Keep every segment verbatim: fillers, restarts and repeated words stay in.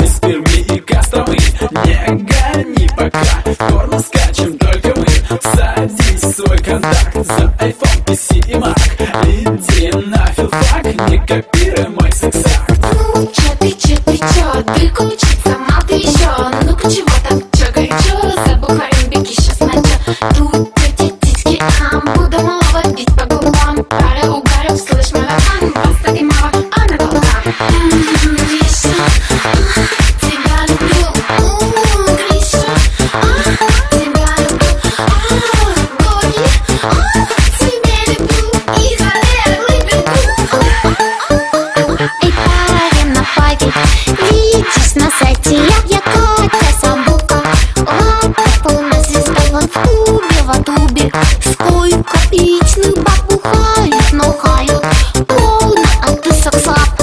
из Перми и Костромы. Не гони пока, горно скачем только мы. Садись в свой контакт за айфон, пи си и Mac. Иди на филфак, не копируй мой секс-акт. Ну чё ты, чё ты, чё? Переключить сама ты ещё. Ну-ка чего там, чё горячо? Забухаем, беги щас на чё. Тут эти титьки, ам, буду малого бить по губам. Пара угаров, слышь, марафон. Просто и мало, а на глаза. Ммм, Гриша, тебя люблю. Ммм, Гриша, тебя люблю. Боги, тебя люблю. И залезли бегу. И парень на фаге, видишь на сайте я, я Катя Самбука. Лапа полная звезда, вон в клубе, в тубе. Сколько эпичных баб бухают, но хают полно, а ты саксап.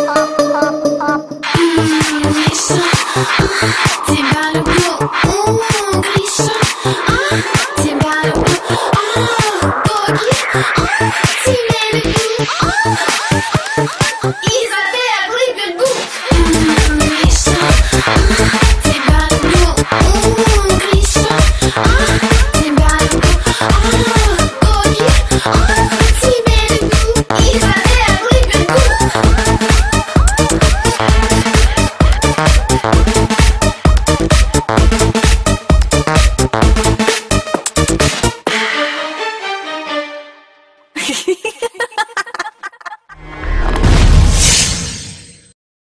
Ммм, Миша, тебя люблю.